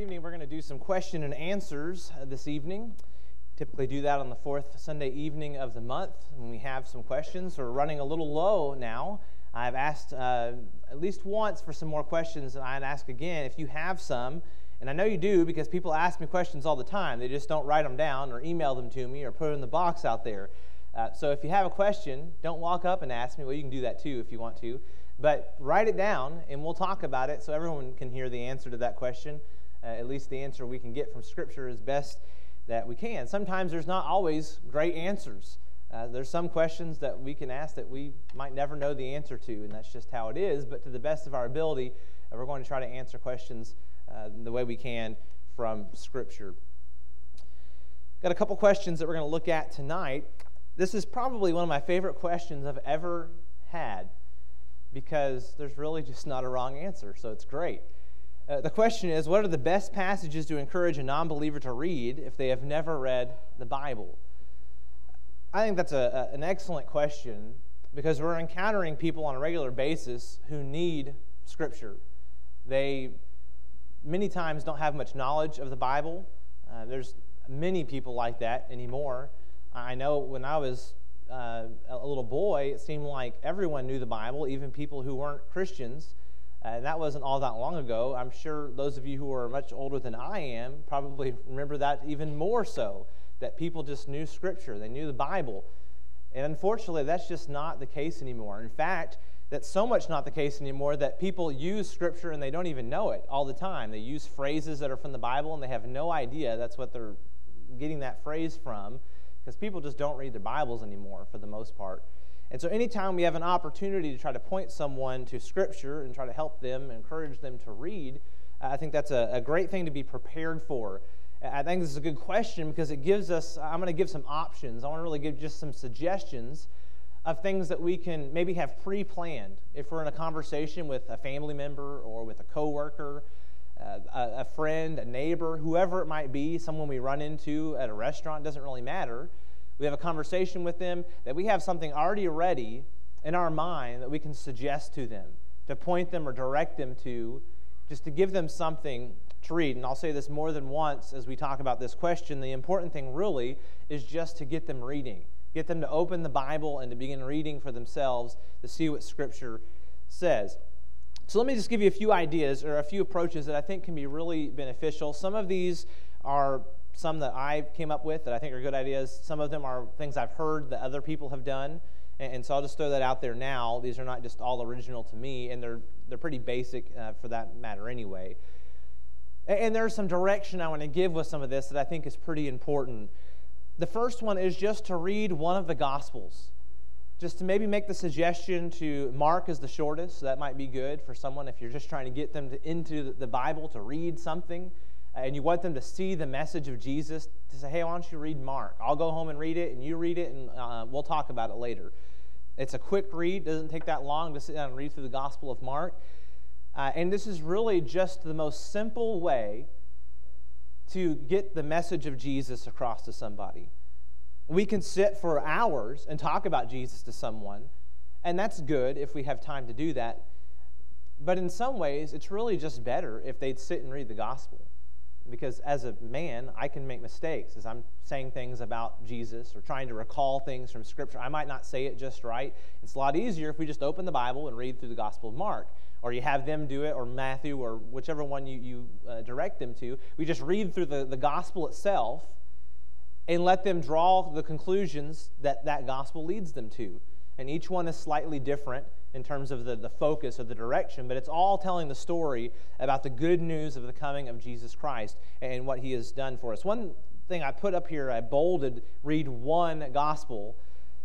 evening, we're going to do some question and answers this evening. Typically do that on the fourth Sunday evening of the month when we have some questions. We're running a little low now. I've asked at least once for some more questions, and I'd ask again if you have some. And I know you do because people ask me questions all the time. They just don't write them down or email them to me or put it in the box out there. So if you have a question, don't walk up and ask me. Well, you can do that too if you want to. But write it down, and we'll talk about it so everyone can hear the answer to that question. At least the answer we can get from Scripture as best that we can. Sometimes there's not always great answers. There's some questions that we can ask that we might never know the answer to, and that's just how it is. But to the best of our ability, we're going to try to answer questions the way we can from Scripture. Got a couple questions that we're going to look at tonight. This is probably one of my favorite questions I've ever had because there's really just not a wrong answer, so it's great. The question is, what are the best passages to encourage a non-believer to read if they have never read the Bible? I think that's an excellent question because we're encountering people on a regular basis who need Scripture. They many times don't have much knowledge of the Bible. There's many people like that anymore. I know when I was a little boy, it seemed like everyone knew the Bible, even people who weren't Christians. And that wasn't all that long ago. I'm sure those of you who are much older than I am probably remember that even more so, that people just knew Scripture. They knew the Bible. And unfortunately, that's just not the case anymore. In fact, that's so much not the case anymore that people use Scripture and they don't even know it all the time. They use phrases that are from the Bible and they have no idea that's what they're getting that phrase from, because people just don't read their Bibles anymore for the most part. And so anytime we have an opportunity to try to point someone to Scripture and try to help them, encourage them to read, I think that's a great thing to be prepared for. I think this is a good question because it gives us, I'm going to give some options. I want to really give just some suggestions of things that we can maybe have pre-planned. If we're in a conversation with a family member or with a coworker, a friend, a neighbor, whoever it might be, someone we run into at a restaurant, doesn't really matter. We have a conversation with them that we have something already ready in our mind that we can suggest to them, to point them or direct them to, just to give them something to read. And I'll say this more than once as we talk about this question. The important thing really is just to get them reading, get them to open the Bible and to begin reading for themselves to see what Scripture says. So let me just give you a few ideas or a few approaches that I think can be really beneficial. Some of these are some that I came up with that I think are good ideas. Some of them are things I've heard that other people have done. And so I'll just throw that out there now. These are not just all original to me, and they're pretty basic for that matter anyway. And there's some direction I want to give with some of this that I think is pretty important. The first one is just to read one of the Gospels. Just to maybe make the suggestion to Mark is the shortest, so that might be good for someone if you're just trying to get them into the Bible to read something, and you want them to see the message of Jesus, to say, hey, why don't you read Mark? I'll go home and read it, and you read it, and we'll talk about it later. It's a quick read. Doesn't take that long to sit down and read through the Gospel of Mark. And this is really just the most simple way to get the message of Jesus across to somebody. We can sit for hours and talk about Jesus to someone, and that's good if we have time to do that. But in some ways, it's really just better if they'd sit and read the Gospel. Because as a man, I can make mistakes as I'm saying things about Jesus or trying to recall things from Scripture. I might not say it just right. It's a lot easier if we just open the Bible and read through the Gospel of Mark. Or you have them do it, or Matthew, or whichever one you direct them to. We just read through the Gospel itself and let them draw the conclusions that Gospel leads them to. And each one is slightly different in terms of the focus or the direction, but it's all telling the story about the good news of the coming of Jesus Christ and what He has done for us. One thing I put up here, I bolded, read one Gospel.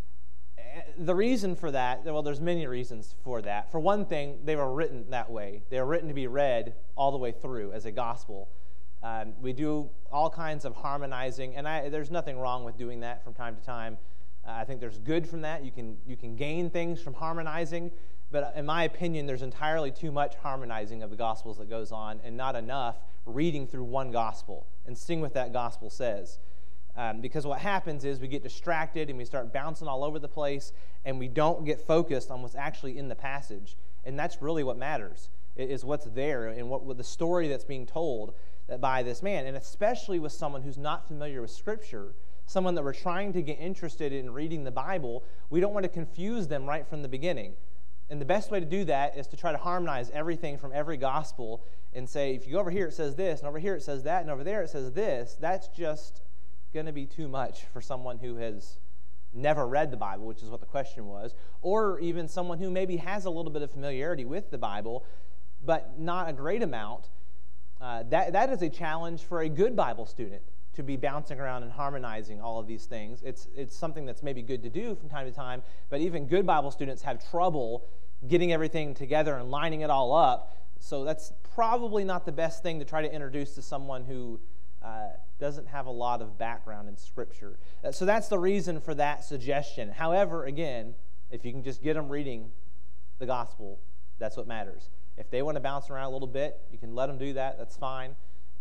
The reason for that, well, there's many reasons for that. For one thing, they were written that way. They were written to be read all the way through as a gospel. We do all kinds of harmonizing, and there's nothing wrong with doing that from time to time. I think there's good from that. You can gain things from harmonizing, but in my opinion, there's entirely too much harmonizing of the Gospels that goes on and not enough reading through one Gospel and seeing what that Gospel says. Because what happens is we get distracted and we start bouncing all over the place and we don't get focused on what's actually in the passage. And that's really what matters, is what's there and what the story that's being told. by this man, and especially with someone who's not familiar with Scripture, someone that we're trying to get interested in reading the Bible. We don't want to confuse them right from the beginning. And the best way to do that is to try to harmonize everything from every gospel and say, if you go over here it says this, and over here it says that, and over there it says this. That's just going to be too much for someone who has never read the Bible, which is what the question was, or even someone who maybe has a little bit of familiarity with the Bible, but not a great amount. That is a challenge for a good Bible student, to be bouncing around and harmonizing all of these things. It's something that's maybe good to do from time to time, but even good Bible students have trouble getting everything together and lining it all up. So that's probably not the best thing to try to introduce to someone who doesn't have a lot of background in Scripture. So that's the reason for that suggestion. However, again, if you can just get them reading the gospel, that's what matters. If they want to bounce around a little bit, you can let them do that. That's fine.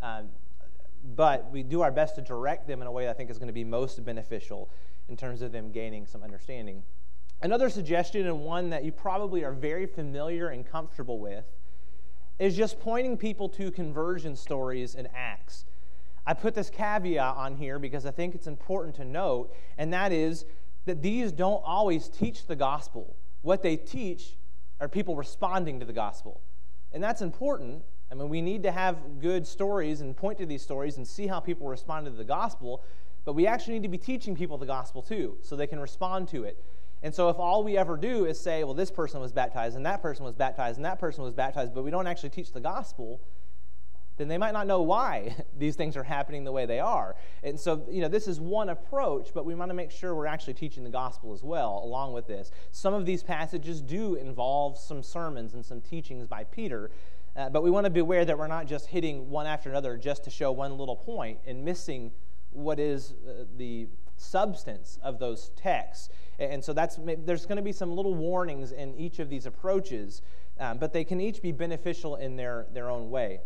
But we do our best to direct them in a way that I think is going to be most beneficial in terms of them gaining some understanding. Another suggestion, and one that you probably are very familiar and comfortable with, is just pointing people to conversion stories in Acts. I put this caveat on here because I think it's important to note, and that is that these don't always teach the gospel. What they teach are people responding to the gospel. And that's important. I mean, we need to have good stories and point to these stories and see how people respond to the gospel, but we actually need to be teaching people the gospel too, so they can respond to it. And so if all we ever do is say, well, this person was baptized, and that person was baptized, and that person was baptized, but we don't actually teach the gospel, then they might not know why these things are happening the way they are. And so, this is one approach, but we want to make sure we're actually teaching the gospel as well along with this. Some of these passages do involve some sermons and some teachings by Peter, but we want to be aware that we're not just hitting one after another just to show one little point and missing what is the substance of those texts. And so there's going to be some little warnings in each of these approaches, but they can each be beneficial in their own way.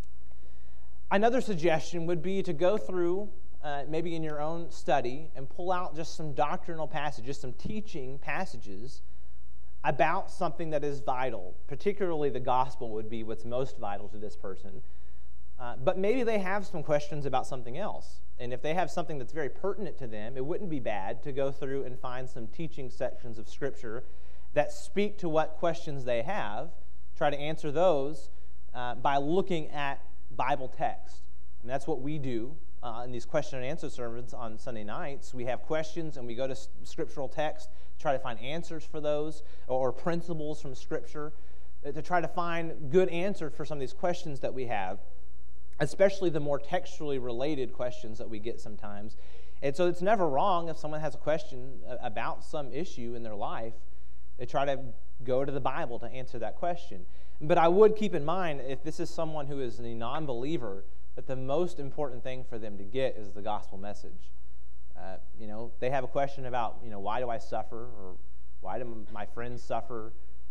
Another suggestion would be to go through, maybe in your own study, and pull out just some doctrinal passages, some teaching passages about something that is vital. Particularly the gospel would be what's most vital to this person. But maybe they have some questions about something else. And if they have something that's very pertinent to them, it wouldn't be bad to go through and find some teaching sections of Scripture that speak to what questions they have, try to answer those by looking at Bible text. And that's what we do in these question and answer sermons on Sunday nights. We have questions and we go to scriptural text to try to find answers for those, or principles from Scripture, to try to find good answers for some of these questions that we have, especially the more textually related questions that we get sometimes. And so it's never wrong if someone has a question about some issue in their life, they try to go to the Bible to answer that question. But I would keep in mind, if this is someone who is a non-believer, that the most important thing for them to get is the gospel message. They have a question about, why do I suffer? Or why do my friends suffer?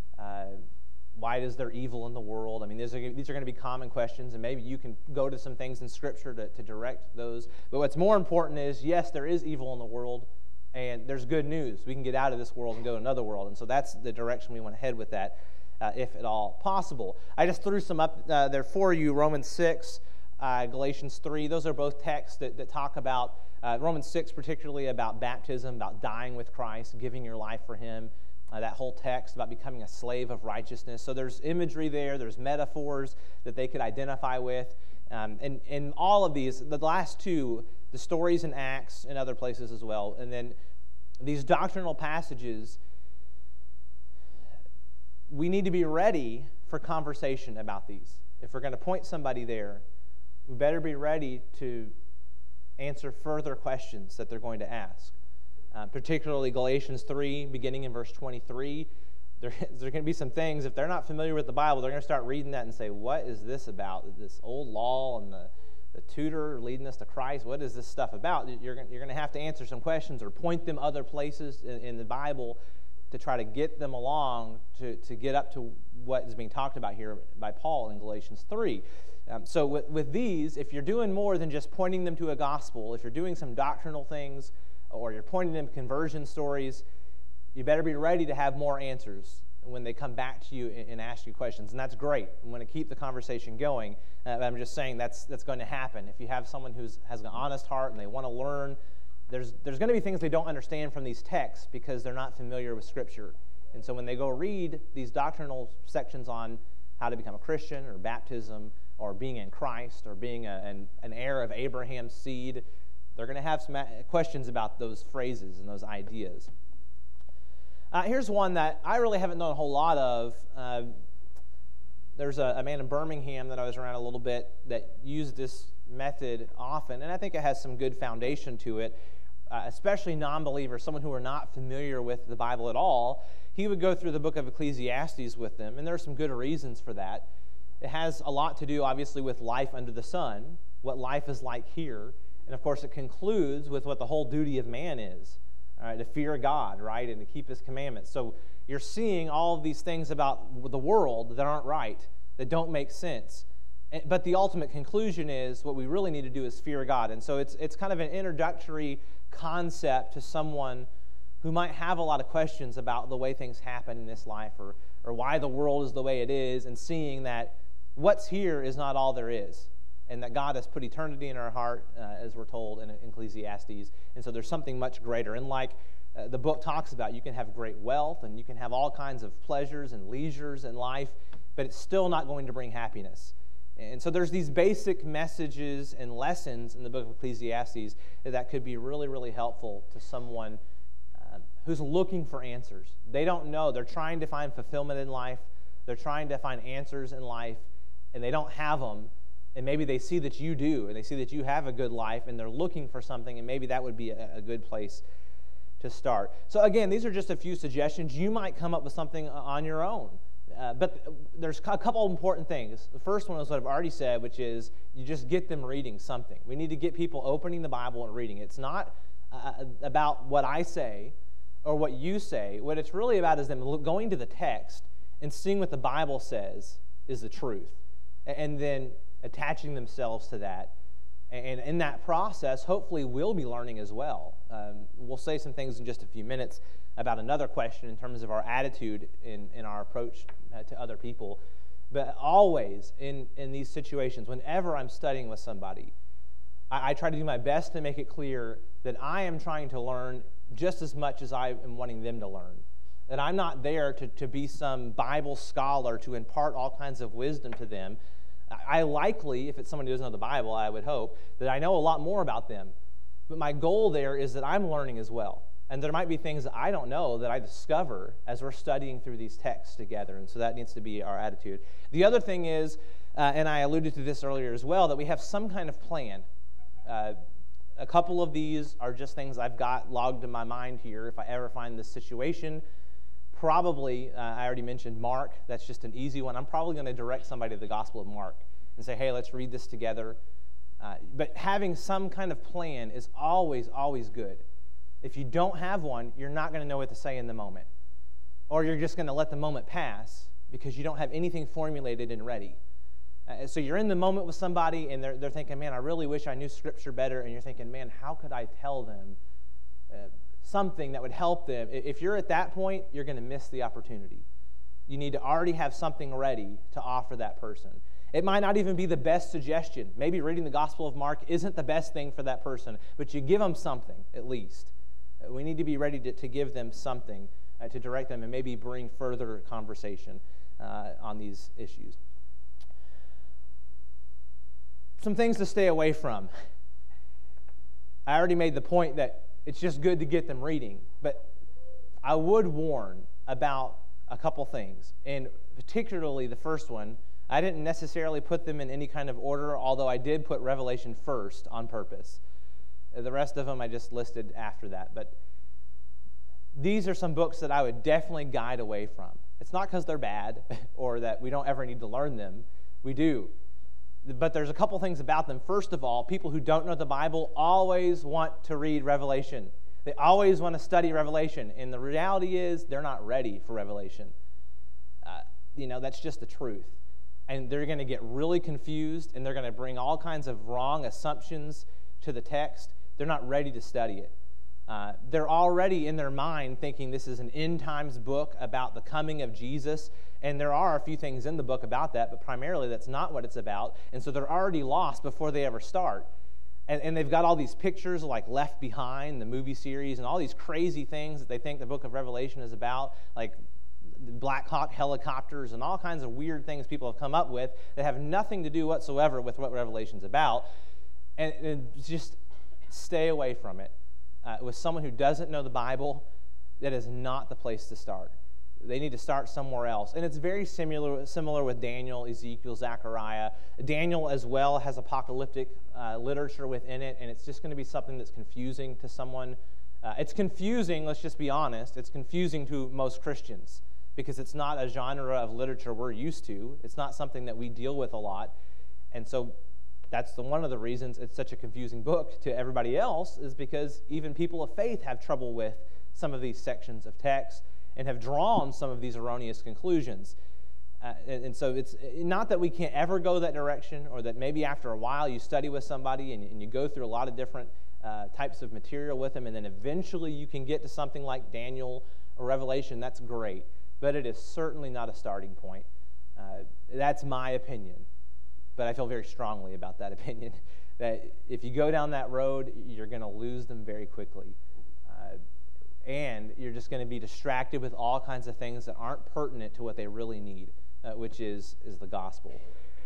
Why is there evil in the world? I mean, these are going to be common questions, and maybe you can go to some things in Scripture to direct those. But what's more important is, yes, there is evil in the world, and there's good news. We can get out of this world and go to another world, and so that's the direction we want to head with that, if at all possible. I just threw some up there for you, Romans 6, Galatians 3. Those are both texts that talk about, Romans 6 particularly about baptism, about dying with Christ, giving your life for Him. That whole text about becoming a slave of righteousness. So there's imagery there, there's metaphors that they could identify with. And in all of these, the last two, the stories in Acts and other places as well, and then these doctrinal passages, we need to be ready for conversation about these. If we're going to point somebody there, we better be ready to answer further questions that they're going to ask. Particularly Galatians 3, beginning in verse 23. There's going to be some things, if they're not familiar with the Bible, they're going to start reading that and say, what is this about? This old law and the tutor leading us to Christ, what is this stuff about? You're going to have to answer some questions or point them other places in the Bible to try to get them along to get up to what is being talked about here by Paul in Galatians 3. So with these, if you're doing more than just pointing them to a gospel, if you're doing some doctrinal things, or you're pointing them to conversion stories, you better be ready to have more answers when they come back to you and ask you questions, and that's great. We want to keep the conversation going, but I'm just saying that's going to happen. If you have someone who has an honest heart and they want to learn, there's going to be things they don't understand from these texts because they're not familiar with Scripture. And so when they go read these doctrinal sections on how to become a Christian or baptism or being in Christ or being an heir of Abraham's seed, they're going to have some questions about those phrases and those ideas. Here's one that I really haven't known a whole lot of. There's a man in Birmingham that I was around a little bit that used this method often, and I think it has some good foundation to it, especially non-believers, someone who are not familiar with the Bible at all. He would go through the book of Ecclesiastes with them, and there are some good reasons for that. It has a lot to do, obviously, with life under the sun, what life is like here, and of course it concludes with what the whole duty of man is, to fear God, right, and to keep His commandments. So you're seeing all of these things about the world that aren't right, that don't make sense. But the ultimate conclusion is what we really need to do is fear God. And so it's kind of an introductory concept to someone who might have a lot of questions about the way things happen in this life or why the world is the way it is, and seeing that what's here is not all there is, and that God has put eternity in our heart, as we're told in Ecclesiastes, and so there's something much greater. And like the book talks about, you can have great wealth, and you can have all kinds of pleasures and leisures in life, but it's still not going to bring happiness. And so there's these basic messages and lessons in the book of Ecclesiastes that could be really, really helpful to someone who's looking for answers. They don't know. They're trying to find fulfillment in life. They're trying to find answers in life, and they don't have them. And maybe they see that you do, and they see that you have a good life, and they're looking for something, and maybe that would be a good place to start. So again, these are just a few suggestions. You might come up with something on your own. But there's a couple of important things. The first one is what I've already said, which is you just get them reading something. We need to get people opening the Bible and reading. It's not about what I say or what you say. What it's really about is them going to the text and seeing what the Bible says is the truth, and then attaching themselves to that. And in that process, hopefully we'll be learning as well. We'll say some things in just a few minutes about another question in terms of our attitude in our approach to other people. But always in these situations, whenever I'm studying with somebody, I try to do my best to make it clear that I am trying to learn just as much as I am wanting them to learn. That I'm not there to be some Bible scholar to impart all kinds of wisdom to them. I likely, if it's somebody who doesn't know the Bible, I would hope that I know a lot more about them. But my goal there is that I'm learning as well. And there might be things that I don't know that I discover as we're studying through these texts together. And so that needs to be our attitude. The other thing is, and I alluded to this earlier as well, that we have some kind of plan. A couple of these are just things I've got logged in my mind here. If I ever find this situation, probably, I already mentioned Mark. That's just an easy one. I'm probably going to direct somebody to the Gospel of Mark and say, hey, let's read this together. But having some kind of plan is always, always good. If you don't have one, you're not going to know what to say in the moment. Or you're just going to let the moment pass because you don't have anything formulated and ready. So you're in the moment with somebody, and they're thinking, man, I really wish I knew Scripture better. And you're thinking, man, how could I tell them something that would help them? If you're at that point, you're going to miss the opportunity. You need to already have something ready to offer that person. It might not even be the best suggestion. Maybe reading the Gospel of Mark isn't the best thing for that person, but you give them something at least. We need to be ready to give them something to direct them and maybe bring further conversation on these issues. Some things to stay away from. I already made the point that it's just good to get them reading, but I would warn about a couple things, and particularly the first one. I didn't necessarily put them in any kind of order, although I did put Revelation first on purpose. The rest of them I just listed after that. But these are some books that I would definitely guide away from. It's not because they're bad or that we don't ever need to learn them. We do. But there's a couple things about them. First of all, people who don't know the Bible always want to read Revelation. They always want to study Revelation. And the reality is they're not ready for Revelation. That's just the truth. And they're going to get really confused, and they're going to bring all kinds of wrong assumptions to the text. They're not ready to study it. They're already in their mind thinking this is an end times book about the coming of Jesus, and there are a few things in the book about that, but primarily that's not what it's about, and so they're already lost before they ever start. And they've got all these pictures like Left Behind, the movie series, and all these crazy things that they think the book of Revelation is about, like Black Hawk helicopters and all kinds of weird things people have come up with that have nothing to do whatsoever with what Revelation's about. And just stay away from it. With someone who doesn't know the Bible, that is not the place to start. They need to start somewhere else. And it's very similar with Daniel, Ezekiel, Zechariah. Daniel as well has apocalyptic literature within it, and it's just going to be something that's confusing to someone. It's confusing, let's just be honest. It's confusing to most Christians because it's not a genre of literature we're used to. It's not something that we deal with a lot. And so that's one of the reasons it's such a confusing book to everybody else, is because even people of faith have trouble with some of these sections of text and have drawn some of these erroneous conclusions. And so it's not that we can't ever go that direction, or that maybe after a while you study with somebody and you go through a lot of different types of material with them, and then eventually you can get to something like Daniel or Revelation. That's great, but it is certainly not a starting point. That's my opinion. But I feel very strongly about that opinion, that if you go down that road, you're going to lose them very quickly. And you're just going to be distracted with all kinds of things that aren't pertinent to what they really need, which is the gospel.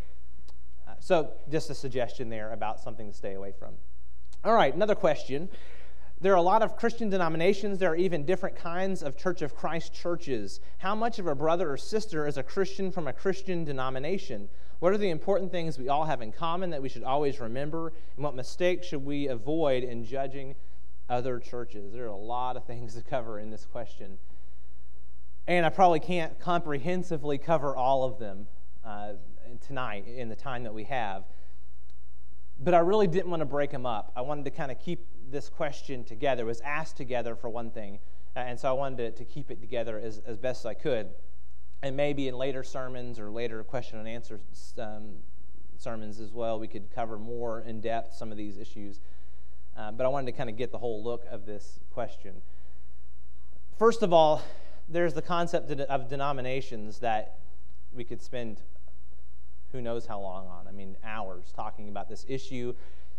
So just a suggestion there about something to stay away from. All right, another question. There are a lot of Christian denominations. There are even different kinds of Church of Christ churches. How much of a brother or sister is a Christian from a Christian denomination? What are the important things we all have in common that we should always remember? And what mistakes should we avoid in judging other churches? There are a lot of things to cover in this question. And I probably can't comprehensively cover all of them tonight in the time that we have. But I really didn't want to break them up. I wanted to kind of keep this question together. It was asked together for one thing, and so I wanted to keep it together as best as I could. And maybe in later sermons or later question and answer sermons as well, we could cover more in depth some of these issues. But I wanted to kind of get the whole look of this question. First of all, there's the concept of denominations that we could spend who knows how long on. I mean, hours talking about this issue.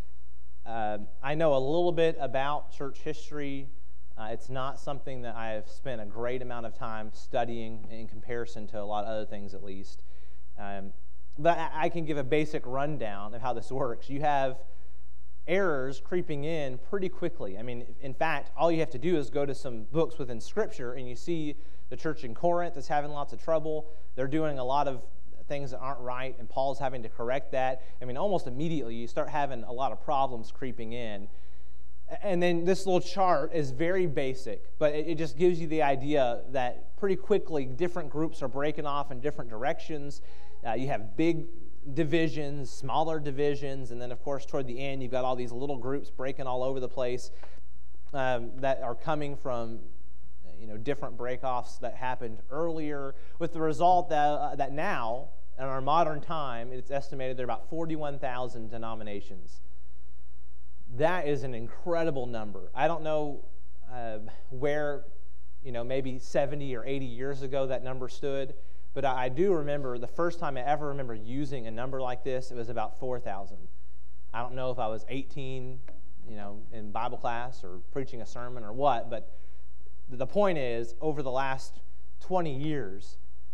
I know a little bit about church history. It's not something that I have spent a great amount of time studying in comparison to a lot of other things, at least. But I can give a basic rundown of how this works. You have errors creeping in pretty quickly. I mean, in fact, all you have to do is go to some books within Scripture, and you see the church in Corinth is having lots of trouble. They're doing a lot of things that aren't right, and Paul's having to correct that. I mean, almost immediately you start having a lot of problems creeping in. And then this little chart is very basic, but it just gives you the idea that pretty quickly different groups are breaking off in different directions. You have big divisions, smaller divisions, and then of course toward the end you've got all these little groups breaking all over the place that are coming from different breakoffs that happened earlier, with the result that now, in our modern time, it's estimated there are about 41,000 denominations. That is an incredible number. I don't know where, maybe 70 or 80 years ago that number stood, but I do remember the first time I ever remember using a number like this, it was about 4,000. I don't know if I was 18, in Bible class or preaching a sermon or what, but the point is, over the last 20 years,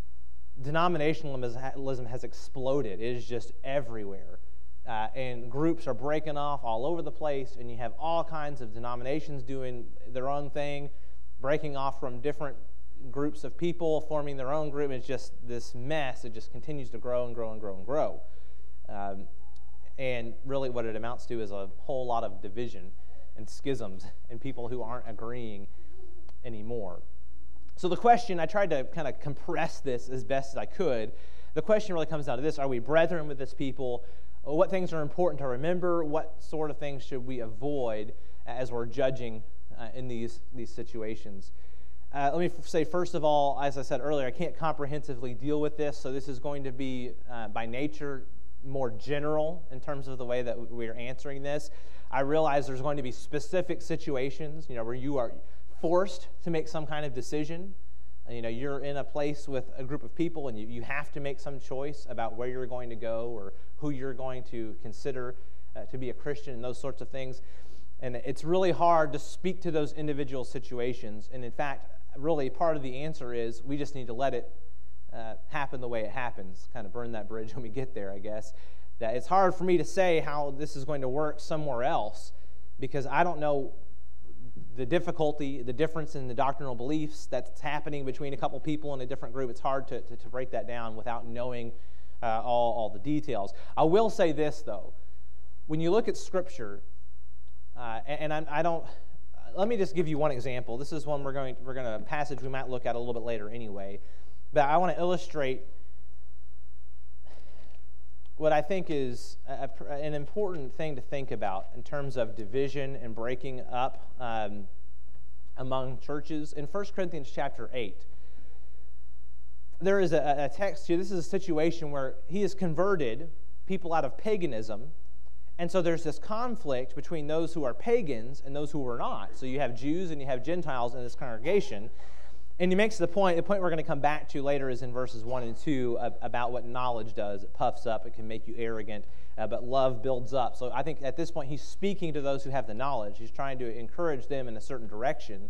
denominationalism has exploded. It is just everywhere. And groups are breaking off all over the place, and you have all kinds of denominations doing their own thing, breaking off from different groups of people, forming their own group. It's just this mess. It just continues to grow and grow and grow and grow. And really what it amounts to is a whole lot of division and schisms and people who aren't agreeing anymore. So the question, I tried to kind of compress this as best as I could. The question really comes down to this: are we brethren with this people? What things are important to remember? What sort of things should we avoid as we're judging in these situations? Let me say, first of all, as I said earlier, I can't comprehensively deal with this, so this is going to be, by nature, more general in terms of the way that we're answering this. I realize there's going to be specific situations, where you are forced to make some kind of decision. You're in a place with a group of people and you have to make some choice about where you're going to go or who you're going to consider to be a Christian and those sorts of things. And it's really hard to speak to those individual situations. And in fact, really part of the answer is we just need to let it happen the way it happens, kind of burn that bridge when we get there, I guess. That it's hard for me to say how this is going to work somewhere else because I don't know the difficulty, the difference in the doctrinal beliefs that's happening between a couple people in a different group. It's hard to break that down without knowing all the details. I will say this, though. When you look at Scripture, let me just give you one example. This is one we're going to a passage we might look at a little bit later anyway. But I want to illustrate what I think is an important thing to think about in terms of division and breaking up among churches. In 1 Corinthians chapter 8, there is a text here. This is a situation where he has converted people out of paganism. And so there's this conflict between those who are pagans and those who are not. So you have Jews and you have Gentiles in this congregation. And he makes the point we're going to come back to later is in verses 1 and 2 about what knowledge does. It puffs up, it can make you arrogant, but love builds up. So I think at this point he's speaking to those who have the knowledge. He's trying to encourage them in a certain direction.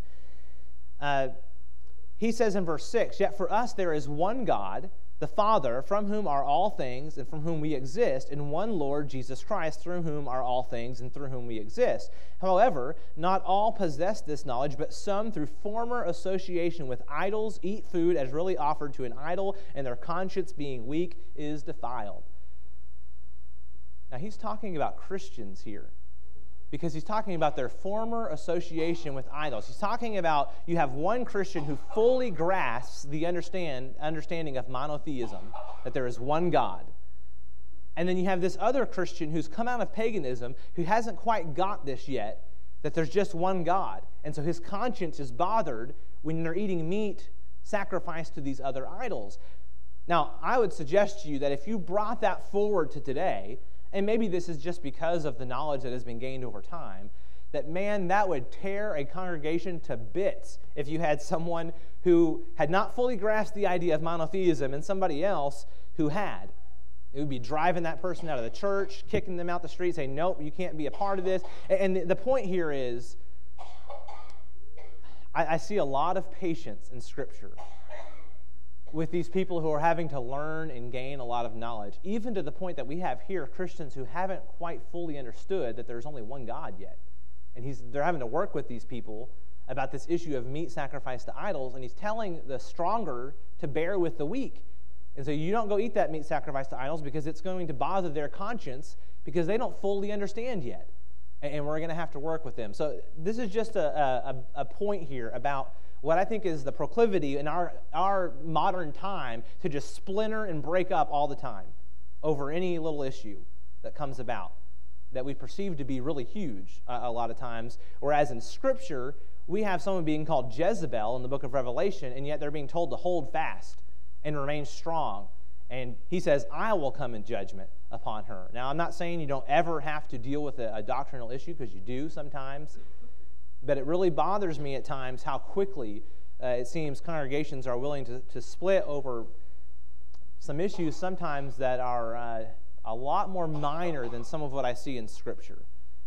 He says in verse 6, "Yet for us there is one God, the Father, from whom are all things and from whom we exist, and one Lord, Jesus Christ, through whom are all things and through whom we exist. However, not all possess this knowledge, but some through former association with idols eat food as really offered to an idol, and their conscience being weak is defiled." Now he's talking about Christians here, because he's talking about their former association with idols. He's talking about you have one Christian who fully grasps the understanding of monotheism, that there is one God. And then you have this other Christian who's come out of paganism who hasn't quite got this yet, that there's just one God. And so his conscience is bothered when they're eating meat sacrificed to these other idols. Now, I would suggest to you that if you brought that forward to today, and maybe this is just because of the knowledge that has been gained over time, that would tear a congregation to bits if you had someone who had not fully grasped the idea of monotheism and somebody else who had. It would be driving that person out of the church, kicking them out the street, saying, nope, you can't be a part of this. And the point here is, I see a lot of patience in Scripture with these people who are having to learn and gain a lot of knowledge, even to the point that we have here Christians who haven't quite fully understood that there's only one God yet. And they're having to work with these people about this issue of meat sacrificed to idols, and he's telling the stronger to bear with the weak. And so you don't go eat that meat sacrificed to idols because it's going to bother their conscience because they don't fully understand yet. And we're going to have to work with them. So this is just a point here about what I think is the proclivity in our modern time to just splinter and break up all the time over any little issue that comes about that we perceive to be really huge a lot of times. Whereas in Scripture, we have someone being called Jezebel in the book of Revelation, and yet they're being told to hold fast and remain strong. And he says, I will come in judgment upon her. Now, I'm not saying you don't ever have to deal with a doctrinal issue, because you do sometimes. But it really bothers me at times how quickly it seems congregations are willing to split over some issues sometimes that are a lot more minor than some of what I see in Scripture.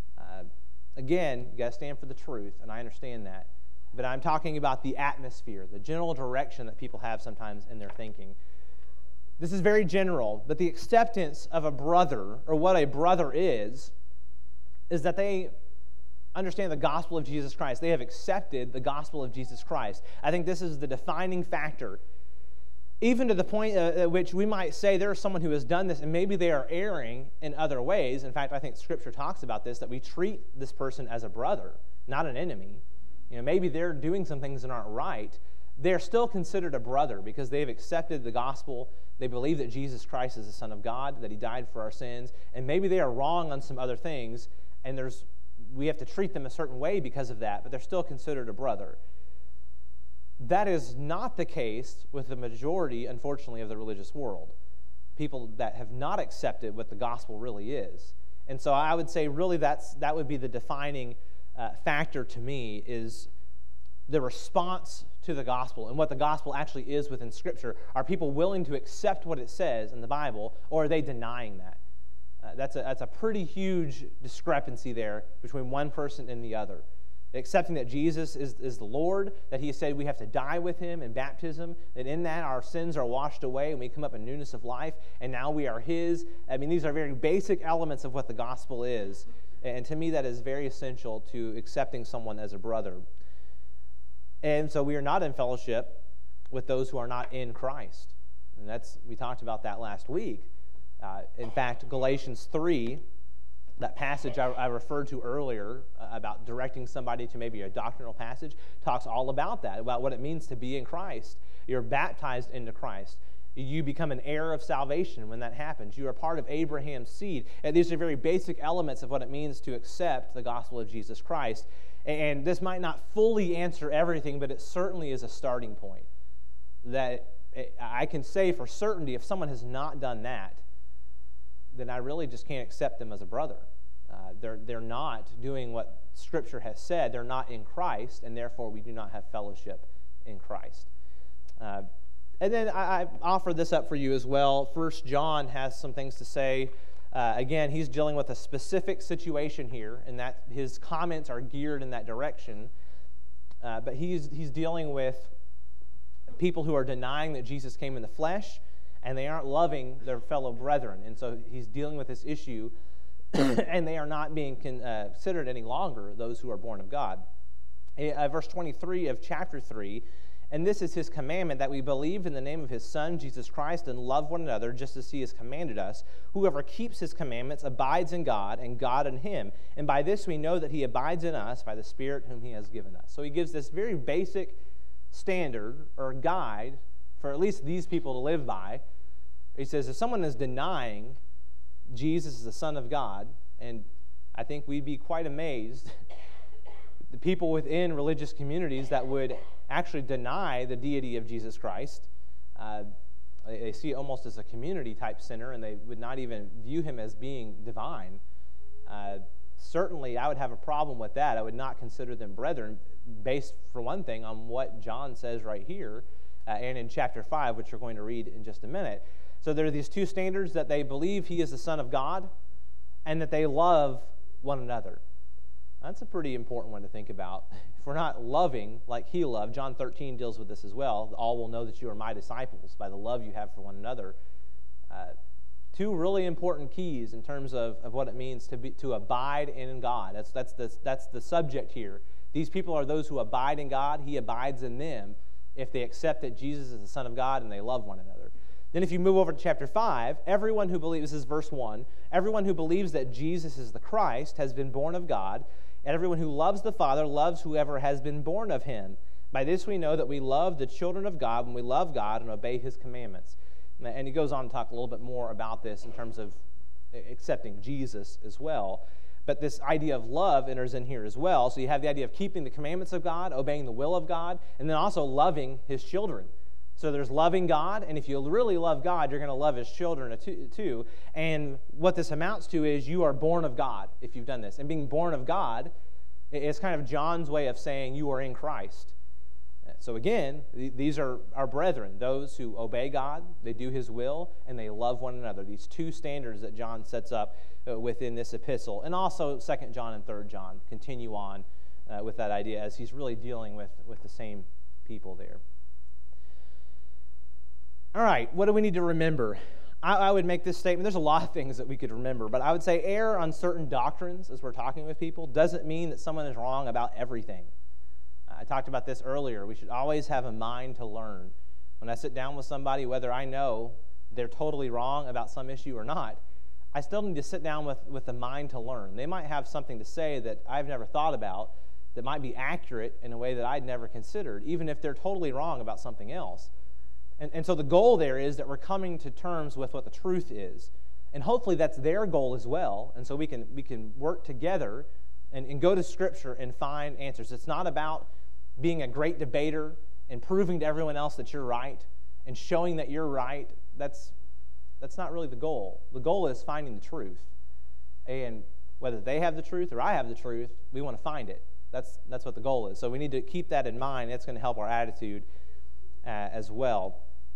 Again, you got to stand for the truth, and I understand that. But I'm talking about the atmosphere, the general direction that people have sometimes in their thinking. This is very general, but the acceptance of a brother, or what a brother is that they understand the gospel of Jesus Christ. They have accepted the gospel of Jesus Christ. I think this is the defining factor. Even to the point at which we might say there is someone who has done this, and maybe they are erring in other ways. In fact, I think Scripture talks about this, that we treat this person as a brother, not an enemy. Maybe they're doing some things that aren't right. They're still considered a brother because they've accepted the gospel. They believe that Jesus Christ is the Son of God, that he died for our sins, and maybe they are wrong on some other things, and we have to treat them a certain way because of that, but they're still considered a brother. That is not the case with the majority, unfortunately, of the religious world. people that have not accepted what the gospel really is. And so I would say really that would be the defining factor to me, is the response to the gospel and what the gospel actually is within Scripture. Are people willing to accept what it says in the Bible, or are they denying that? That's a pretty huge discrepancy there between one person and the other. Accepting that Jesus is the Lord, that He said we have to die with Him in baptism, that in that our sins are washed away and we come up in newness of life, and now we are His. I mean, these are very basic elements of what the gospel is. And to me, that is very essential to accepting someone as a brother. And so we are not in fellowship with those who are not in Christ. And we talked about that last week. In fact, Galatians 3, that passage I referred to earlier about directing somebody to maybe a doctrinal passage, talks all about that, about what it means to be in Christ. You're baptized into Christ. You become an heir of salvation when that happens. You are part of Abraham's seed. And these are very basic elements of what it means to accept the gospel of Jesus Christ. And this might not fully answer everything, but it certainly is a starting point. That I can say for certainty, if someone has not done that, then I really just can't accept them as a brother. They're not doing what Scripture has said. They're not in Christ, and therefore we do not have fellowship in Christ. And then I offer this up for you as well. 1 John has some things to say. Again, he's dealing with a specific situation here, and that his comments are geared in that direction. But he's dealing with people who are denying that Jesus came in the flesh, and they aren't loving their fellow brethren. And so he's dealing with this issue, and they are not being considered any longer those who are born of God. Verse 23 of chapter 3, and this is His commandment, that we believe in the name of His Son, Jesus Christ, and love one another just as He has commanded us. Whoever keeps His commandments abides in God, and God in him. And by this we know that He abides in us, by the Spirit whom He has given us. So he gives this very basic standard or guide for at least these people to live by. He says if someone is denying Jesus is the Son of God, and I think we'd be quite amazed, the people within religious communities that would actually deny the deity of Jesus Christ. They see it almost as a community-type center, and they would not even view Him as being divine. Certainly, I would have a problem with that. I would not consider them brethren, based, for one thing, on what John says right here and in chapter 5, which we're going to read in just a minute. So there are these two standards, that they believe He is the Son of God and that they love one another. That's a pretty important one to think about. If we're not loving like He loved, John 13 deals with this as well. All will know that you are my disciples by the love you have for one another. Two really important keys in terms of what it means to abide in God. That's the subject here. These people are those who abide in God. He abides in them if they accept that Jesus is the Son of God and they love one another. Then if you move over to chapter 5, everyone who believes, this is verse 1, everyone who believes that Jesus is the Christ has been born of God, and everyone who loves the Father loves whoever has been born of Him. By this we know that we love the children of God when we love God and obey His commandments. And he goes on to talk a little bit more about this in terms of accepting Jesus as well. But this idea of love enters in here as well. So you have the idea of keeping the commandments of God, obeying the will of God, and then also loving His children. So there's loving God, and if you really love God, you're going to love His children too. And what this amounts to is you are born of God if you've done this. And being born of God is kind of John's way of saying you are in Christ. So again, these are our brethren, those who obey God, they do His will, and they love one another. These two standards that John sets up within this epistle. And also 2 John and 3 John continue on with that idea as he's really dealing with the same people there. All right, what do we need to remember? I would make this statement. There's a lot of things that we could remember, but I would say err on certain doctrines as we're talking with people doesn't mean that someone is wrong about everything. I talked about this earlier. We should always have a mind to learn. When I sit down with somebody, whether I know they're totally wrong about some issue or not, I still need to sit down with the mind to learn. They might have something to say that I've never thought about that might be accurate in a way that I'd never considered, even if they're totally wrong about something else. And so the goal there is that we're coming to terms with what the truth is. And hopefully that's their goal as well. And so we can work together and go to Scripture and find answers. It's not about being a great debater and proving to everyone else that you're right and showing that you're right. That's That's not really the goal. The goal is finding the truth. And whether they have the truth or I have the truth, we want to find it. That's what the goal is. So we need to keep that in mind. That's going to help our attitude as well.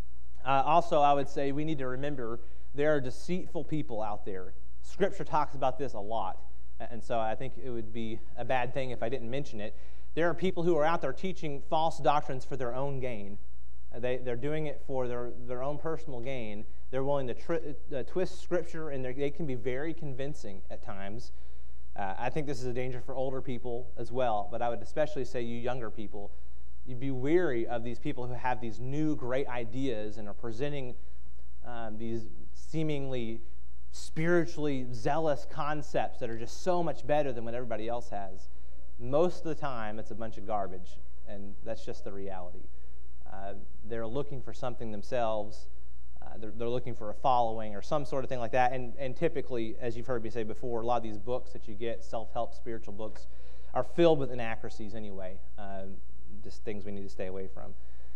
Also, I would say we need to remember there are deceitful people out there. Scripture talks about this a lot. And so I think it would be a bad thing if I didn't mention it. There are people who are out there teaching false doctrines for their own gain. They're doing it for their own personal gain. They're willing to twist Scripture, and they can be very convincing at times. I think this is a danger for older people as well, but I would especially say you younger people, you'd be wary of these people who have these new great ideas and are presenting these seemingly spiritually zealous concepts that are just so much better than what everybody else has. Most of the time, it's a bunch of garbage, and that's just the reality. They're looking for something themselves. They're looking for a following or some sort of thing like that. And typically, as you've heard me say before, a lot of these books that you get, self-help spiritual books, are filled with inaccuracies anyway. Just things we need to stay away from.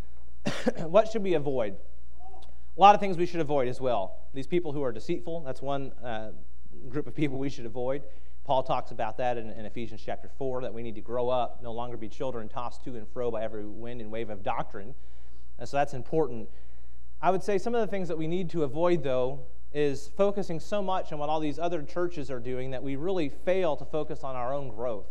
What should we avoid? A lot of things we should avoid as well. These people who are deceitful, that's one group of people we should avoid. Paul talks about that in Ephesians chapter 4, that we need to grow up, no longer be children tossed to and fro by every wind and wave of doctrine. And so that's important. I would say some of the things that we need to avoid, though, is focusing so much on what all these other churches are doing that we really fail to focus on our own growth.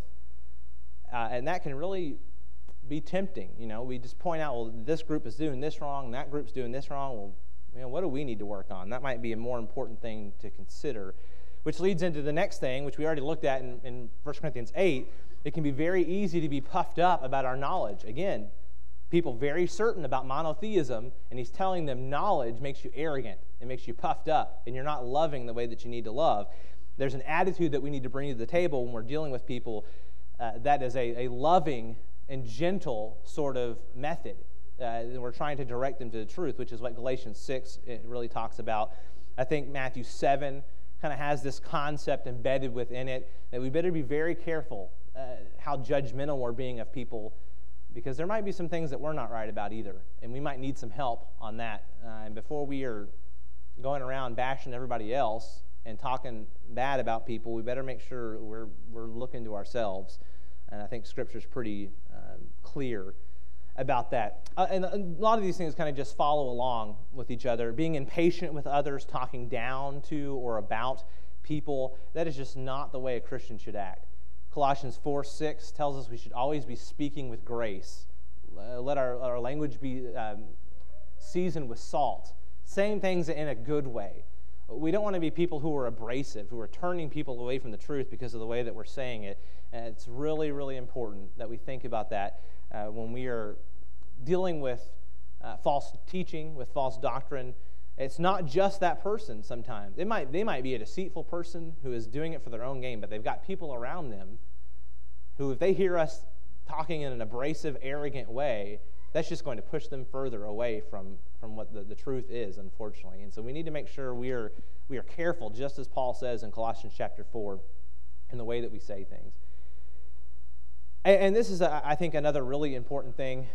And that can really be tempting. You know, we just point out, well, this group is doing this wrong, and that group's doing this wrong. Well, what do we need to work on? That might be a more important thing to consider, which leads into the next thing, which we already looked at in 1 Corinthians 8. It can be very easy to be puffed up about our knowledge. Again, people very certain about monotheism, and he's telling them knowledge makes you arrogant. It makes you puffed up, and you're not loving the way that you need to love. There's an attitude that we need to bring to the table when we're dealing with people that is a loving and gentle sort of method. We're trying to direct them to the truth, which is what Galatians 6 really talks about. I think Matthew 7 kind of has this concept embedded within it that we better be very careful how judgmental we're being of people, because there might be some things that we're not right about either, and we might need some help on that. And before we are going around bashing everybody else and talking bad about people, we better make sure we're looking to ourselves. And I think Scripture's pretty clear about that. And a lot of these things kind of just follow along with each other. Being impatient with others, talking down to or about people, that is just not the way a Christian should act. Colossians 4:6 tells us we should always be speaking with grace. Let our language be seasoned with salt. Saying things in a good way. We don't want to be people who are abrasive, who are turning people away from the truth because of the way that we're saying it. And it's really, really important that we think about that when we are dealing with false teaching, with false doctrine. It's not just that person sometimes. They might be a deceitful person who is doing it for their own gain, but they've got people around them who, if they hear us talking in an abrasive, arrogant way, that's just going to push them further away from what the truth is, unfortunately. And so we need to make sure we are careful, just as Paul says in Colossians chapter 4, in the way that we say things. And this is, I think, another really important thing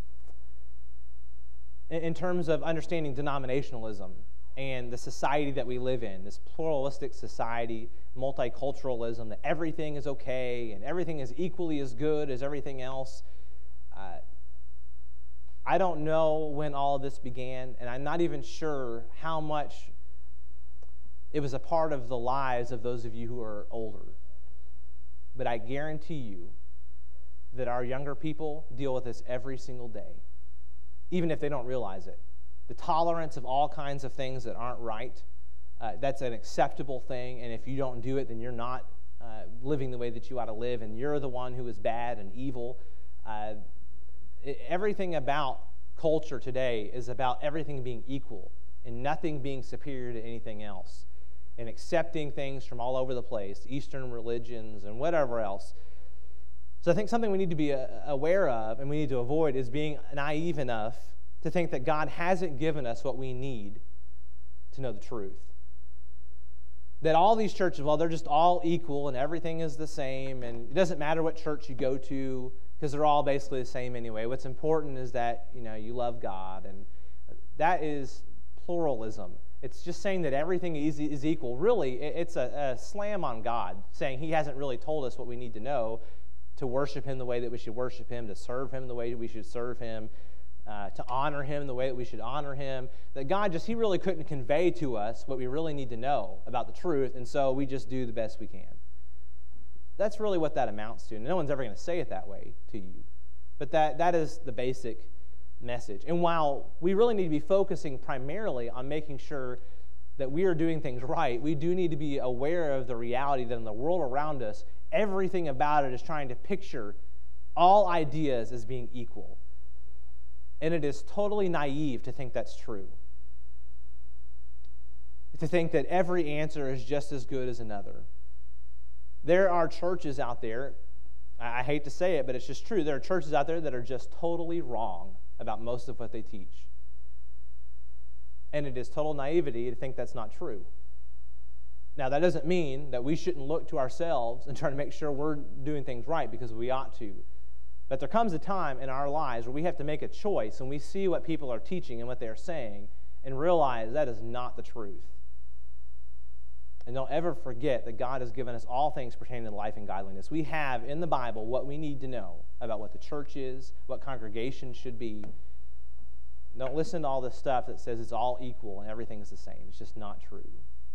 in terms of understanding denominationalism and the society that we live in, this pluralistic society, multiculturalism, that everything is okay and everything is equally as good as everything else. I don't know when all of this began, and I'm not even sure how much it was a part of the lives of those of you who are older. But I guarantee you that our younger people deal with this every single day, even if they don't realize it. The tolerance of all kinds of things that aren't right, that's an acceptable thing, and if you don't do it, then you're not living the way that you ought to live, and you're the one who is bad and evil. Everything about culture today is about everything being equal and nothing being superior to anything else, and accepting things from all over the place, Eastern religions and whatever else. So I think something we need to be aware of and we need to avoid is being naive enough to think that God hasn't given us what we need to know the truth. That all these churches, well, they're just all equal and everything is the same, and it doesn't matter what church you go to because they're all basically the same anyway. What's important is that you love God, and that is pluralism. It's just saying that everything is equal. Really, it's a slam on God, saying he hasn't really told us what we need to know to worship him the way that we should worship him, to serve him the way that we should serve him, to honor him the way that we should honor him. That God he really couldn't convey to us what we really need to know about the truth, and so we just do the best we can. That's really what that amounts to. And no one's ever going to say it that way to you. But that is the basic message. And while we really need to be focusing primarily on making sure that we are doing things right, we do need to be aware of the reality that in the world around us, everything about it is trying to picture all ideas as being equal. And it is totally naive to think that's true. To think that every answer is just as good as another. There are churches out there, I hate to say it, but it's just true. There are churches out there that are just totally wrong about most of what they teach. And it is total naivety to think that's not true. Now, that doesn't mean that we shouldn't look to ourselves and try to make sure we're doing things right, because we ought to. But there comes a time in our lives where we have to make a choice, and we see what people are teaching and what they are saying and realize that is not the truth. And don't ever forget that God has given us all things pertaining to life and godliness. We have in the Bible what we need to know about what the church is, what congregation should be. Don't listen to all this stuff that says it's all equal and everything is the same. It's just not true.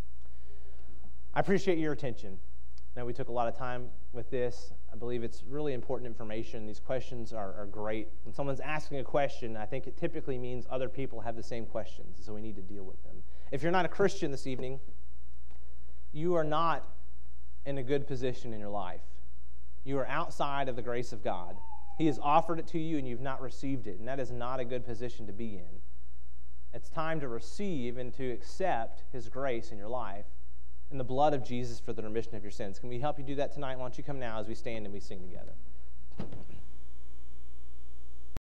I appreciate your attention. I know we took a lot of time with this. I believe it's really important information. These questions are great. When someone's asking a question, I think it typically means other people have the same questions, so we need to deal with them. If you're not a Christian this evening, you are not in a good position in your life. You are outside of the grace of God. He has offered it to you and you've not received it, and that is not a good position to be in. It's time to receive and to accept his grace in your life and the blood of Jesus for the remission of your sins. Can we help you do that tonight? Why don't you come now as we stand and we sing together?